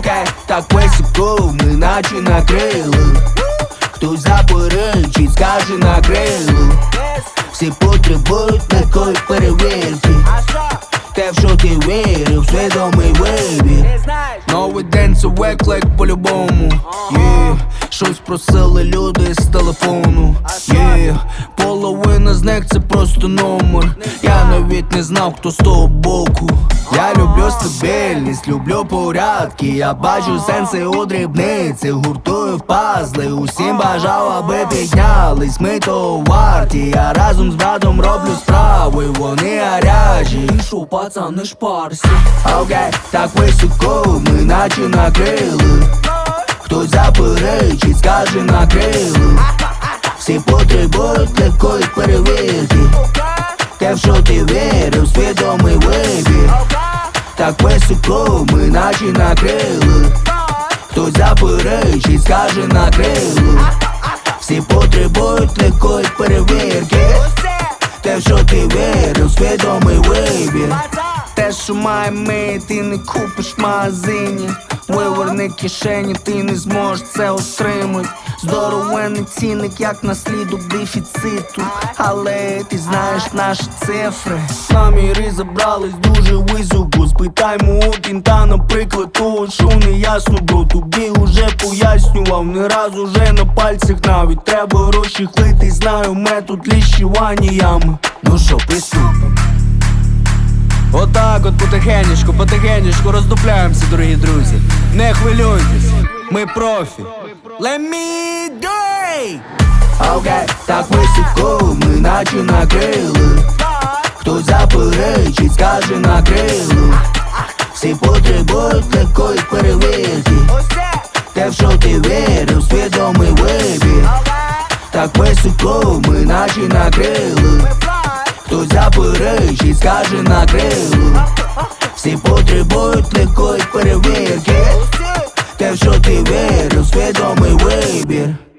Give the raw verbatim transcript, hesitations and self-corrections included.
Окей, так високо, ми наче накрили. Хтось заперечить, скаже накрили. Всі потребують такої перевірки. Те, в що ти вірив, свідомий вибір. Новий день це виклик по-любому. yeah. Щось просили люди з телефону. yeah. Половина з них це просто номер. Я навіть не знав, хто з того боку. Я люблю стабільність, люблю порядки. Я бачу сенси у дрібниці, гуртую в пазли. Усім бажав, аби піднялись, ми того варті. Я разом з братом роблю справи, вони гарячі. Шо, пацан, не шпарся. Окей, так високо, ми наче накрили. Хтось заперечить, скаже накрили. Всі потребують легкої перевірки. Те, в що ти вірив, свідомий вибір. Так високо, ми наче накрили. Хтось заперечить, скаже накрили. Всі потребують легкої перевірки. Те, в що ти вірив, свідомий вибір. Те, що має ми, ти не купиш в магазині. Виверни кишені, ти не зможеш це отримати. Здоровенний цінник, як наслідок дефіциту. Але ти знаєш наші цифри. Наміри забрались дуже високо. Спитаймо у кінта, наприклад, того, що не ясно, бро. Тобі уже пояснював, не раз уже на пальцях навіть. Треба гроші хлити, знаю метод ліщування ями. Ну що, приступимо. Отак от потихенечку, потихенечку роздупляємося, дорогі друзі. Не хвилюйтесь, ми профі. Let me do it! Окей, так високо, ми наче накрили. Хтось заперечить, скаже накрили. Всі потребують легкої перевірки. Те, в що ти вірив, свідомий вибір. Так високо, ми наче накрили. Хтось заперечить, скаже накрили. Всі потребують легкої